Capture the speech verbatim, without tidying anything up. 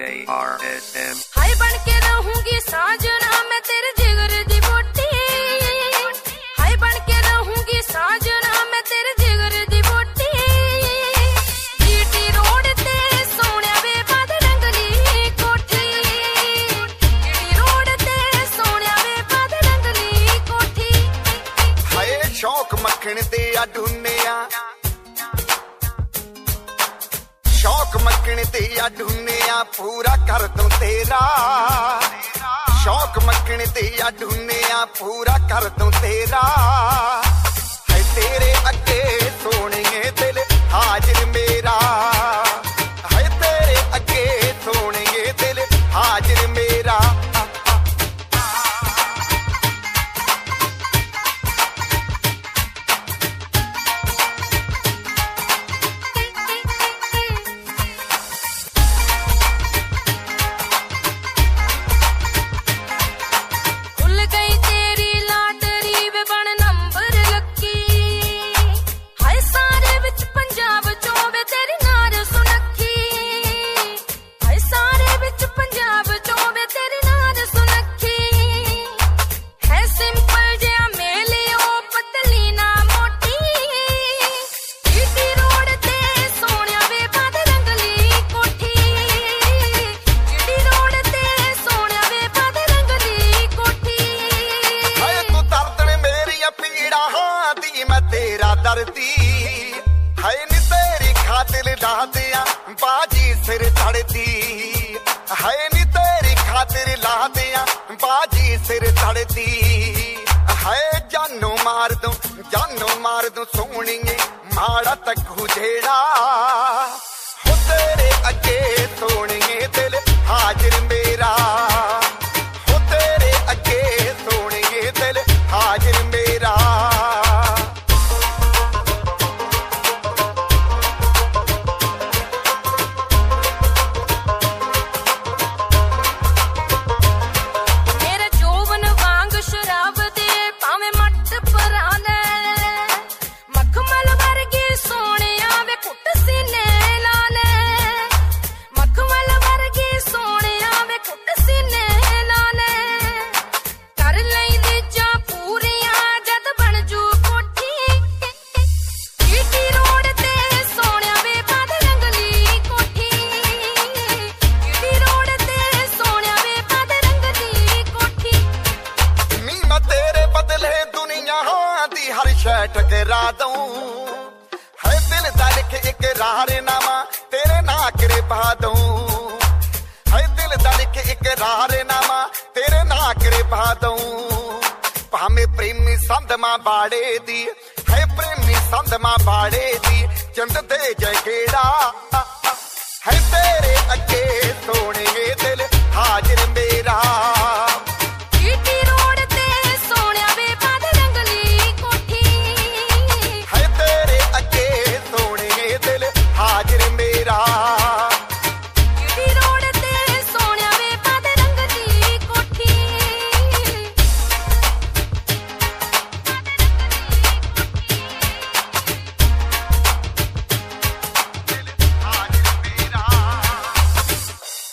K R S M हाय बन के रहूंगी साजना मैं तेरे जिगर दी बोटी हाय बन के रहूंगी साजना मैं तेरे जिगर दी बोटी जीटी रोड ते सोने वे बाद रंगली कोठी जीटी रोड ते सोने वे बाद रंगली कोठी हाय शौक मक्खन दे आ ढूंढिया शौक मक्खन ते आ ढूंढिया पूरा कर दूं तेरा शौक मक्खन ते आ ढूंढिया पूरा कर दूं तेरा है तेरे अगे सोहणिए दिल हाजिर मेरा है तेरे अगे सोहणिए दिल हाजिर मेरा बाजी सिर धड़ती है नी तेरी खातिर ला दिया बाजी सिर धड़ती है जानू मार दूं जानू मार दूं सोहणिए माड़ा तकू जेड़ा हो तेरे अगे सोहणिए दिल हाजिर मेरा हो तेरे अगे सोहणिए दिल हाजिर मेरा टकरा दूं है दिल दा लिख इकरारनामा तेरे नाकरे पा दूं है दिल दा लिख इकरारनामा तेरे नाकरे पा दूं भाਵੇਂ प्रेमी संधमा बाड़े दी है प्रेमी संधमा बाड़े दी चंद दे जगेड़ा है तेरे अगे सोहणिए